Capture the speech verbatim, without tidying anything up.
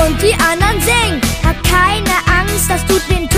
und die anderen singen. Hab keine Angst, das tut den